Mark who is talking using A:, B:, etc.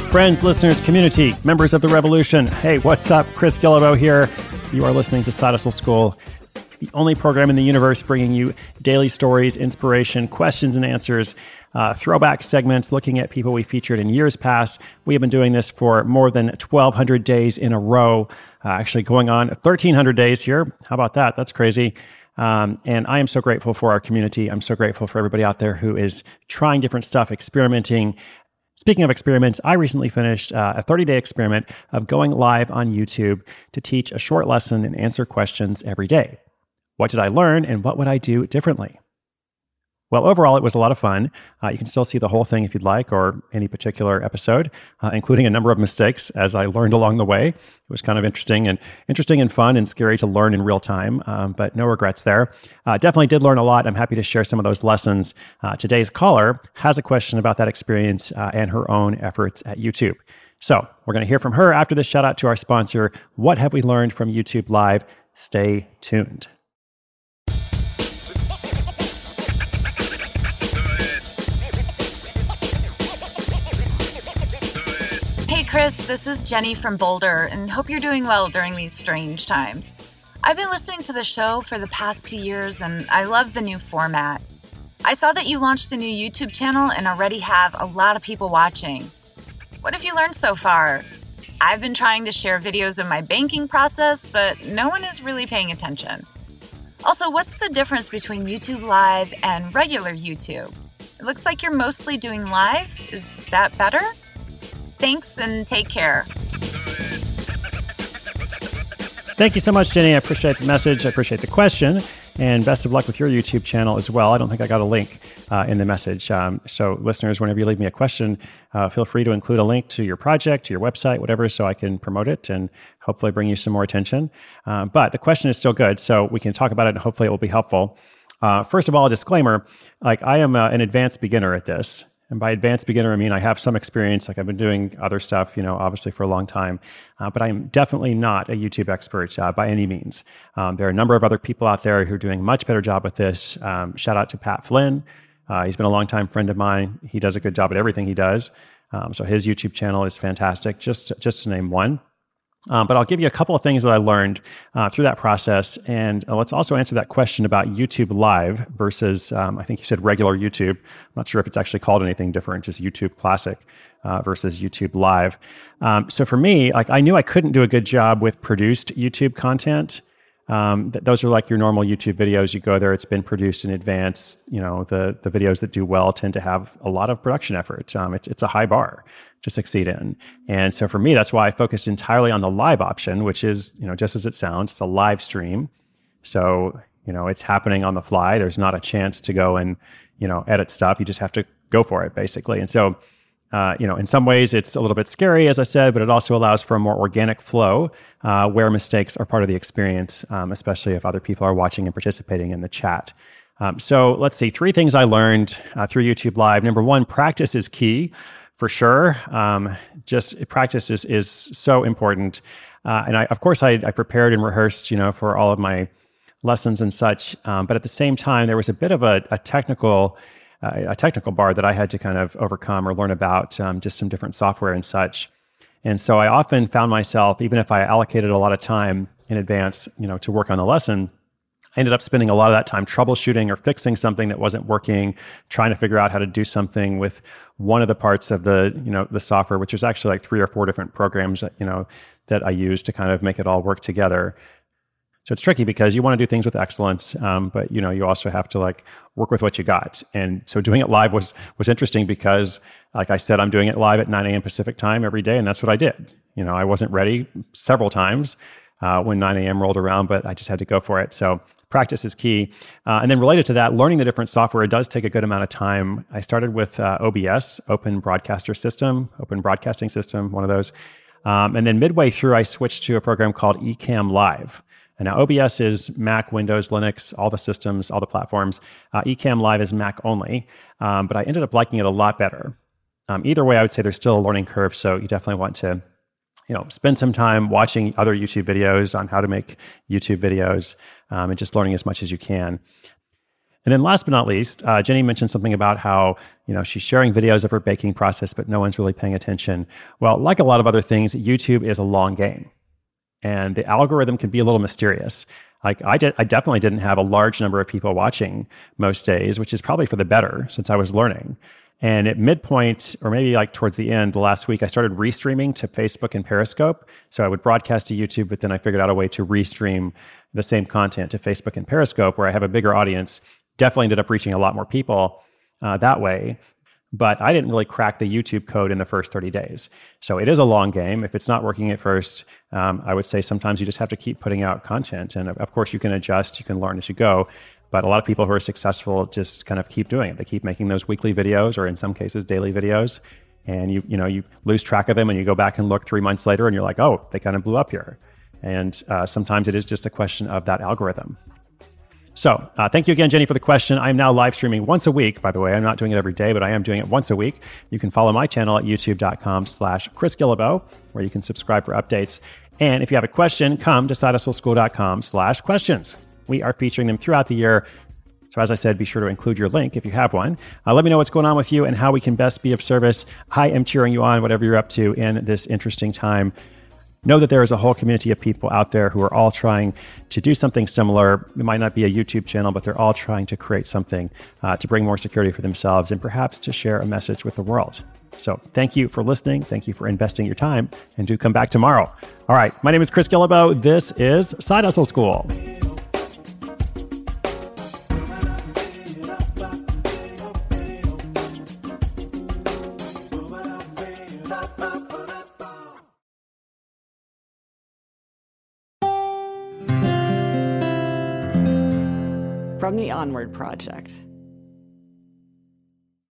A: Friends, listeners, community, members of the revolution. Hey, what's up? Chris Guillebeau here. You are listening to Side Hustle School, the only program in the universe bringing you daily stories, inspiration, questions and answers, throwback segments, looking at people we featured in years past. We have been doing this for more than 1,200 days in a row, actually going on 1,300 days here. How about that? That's crazy. And I am so grateful for our community. I'm so grateful for everybody out there who is trying different stuff, experimenting. Speaking of experiments, I recently finished a 30-day experiment of going live on YouTube to teach a short lesson and answer questions every day. What did I learn and what would I do differently? Well, overall, it was a lot of fun. You can still see the whole thing if you'd like, or any particular episode, including a number of mistakes as I learned along the way. It was kind of interesting and fun and scary to learn in real time, but no regrets there. Definitely did learn a lot. I'm happy to share some of those lessons. Today's caller has a question about that experience and her own efforts at YouTube. So we're going to hear from her after this. Shout out to our sponsor. What have we learned from YouTube Live? Stay tuned.
B: Hey Chris, this is Jenny from Boulder, and hope you're doing well during these strange times. I've been listening to the show for the past 2 years, and I love the new format. I saw that you launched a new YouTube channel and already have a lot of people watching. What have you learned so far? I've been trying to share videos of my banking process, but no one is really paying attention. Also, what's the difference between YouTube Live and regular YouTube? It looks like you're mostly doing live. Is that better? Thanks and take care.
A: Thank you so much, Jenny. I appreciate the message. I appreciate the question. And best of luck with your YouTube channel as well. I don't think I got a link in the message. So listeners, whenever you leave me a question, feel free to include a link to your project, to your website, whatever, so I can promote it and hopefully bring you some more attention. But the question is still good, so we can talk about it and hopefully it will be helpful. First of all, a disclaimer, I am an advanced beginner at this. And by advanced beginner, I mean I have some experience. I've been doing other stuff, obviously for a long time. But I'm definitely not a YouTube expert by any means. There are a number of other people out there who are doing a much better job with this. Shout out to Pat Flynn. He's been a longtime friend of mine. He does a good job at everything he does. So his YouTube channel is fantastic, just to name one. But I'll give you a couple of things that I learned through that process. And let's also answer that question about YouTube Live versus, I think you said regular YouTube. I'm not sure if it's actually called anything different, just YouTube Classic versus YouTube Live. So for me, I knew I couldn't do a good job with produced YouTube content. Those are like your normal YouTube videos. You go there, it's been produced in advance. The videos that do well tend to have a lot of production effort. It's a high bar to succeed in. And so for me, that's why I focused entirely on the live option, which is, just as it sounds, it's a live stream. So, it's happening on the fly. There's not a chance to go and, edit stuff. You just have to go for it, basically. And so, in some ways it's a little bit scary, as I said, but it also allows for a more organic flow where mistakes are part of the experience, especially if other people are watching and participating in the chat. So let's see, 3 things I learned through YouTube Live. Number 1, practice is key. For sure. Just practice is so important. And of course, I prepared and rehearsed, for all of my lessons and such. But at the same time, there was a bit of a technical bar that I had to kind of overcome or learn about, just some different software and such. And so I often found myself, even if I allocated a lot of time in advance, to work on the lesson, I ended up spending a lot of that time troubleshooting or fixing something that wasn't working, trying to figure out how to do something with one of the parts of the software, which is actually like 3 or 4 different programs that I use to kind of make it all work together. So it's tricky because you want to do things with excellence, but you also have to work with what you got. And so doing it live was interesting because, like I said, I'm doing it live at 9 a.m. Pacific time every day, and that's what I did. I wasn't ready several times when 9 a.m. rolled around, but I just had to go for it. So practice is key. And then related to that, learning the different software does take a good amount of time. I started with OBS, Open Broadcaster System, Open Broadcasting System, one of those. And then midway through, I switched to a program called Ecamm Live. And now OBS is Mac, Windows, Linux, all the systems, all the platforms. Ecamm Live is Mac only, but I ended up liking it a lot better. Either way, I would say there's still a learning curve, so you definitely want to spend some time watching other YouTube videos on how to make YouTube videos and just learning as much as you can. And then last but not least, Jenny mentioned something about how, she's sharing videos of her baking process, but no one's really paying attention. Well, like a lot of other things, YouTube is a long game. And the algorithm can be a little mysterious. Like I definitely didn't have a large number of people watching most days, which is probably for the better since I was learning. And at midpoint, or maybe like towards the end, last week, I started restreaming to Facebook and Periscope. So I would broadcast to YouTube, but then I figured out a way to restream the same content to Facebook and Periscope, where I have a bigger audience. Definitely ended up reaching a lot more people that way. But I didn't really crack the YouTube code in the first 30 days. So it is a long game. If it's not working at first, I would say sometimes you just have to keep putting out content. And of course, you can adjust, you can learn as you go. But a lot of people who are successful just kind of keep doing it. They keep making those weekly videos, or in some cases, daily videos. And you lose track of them, and you go back and look 3 months later, and you're like, oh, they kind of blew up here. And sometimes it is just a question of that algorithm. So thank you again, Jenny, for the question. I'm now live streaming once a week, by the way. I'm not doing it every day, but I am doing it once a week. You can follow my channel at youtube.com/Chris Guillebeau, where you can subscribe for updates. And if you have a question, come to sidehustleschool.com/questions. We are featuring them throughout the year. So as I said, be sure to include your link if you have one. Let me know what's going on with you and how we can best be of service. I am cheering you on, whatever you're up to in this interesting time. Know that there is a whole community of people out there who are all trying to do something similar. It might not be a YouTube channel, but they're all trying to create something to bring more security for themselves and perhaps to share a message with the world. So thank you for listening. Thank you for investing your time, and do come back tomorrow. All right. My name is Chris Guillebeau. This is Side Hustle School.
C: From the Onward Project.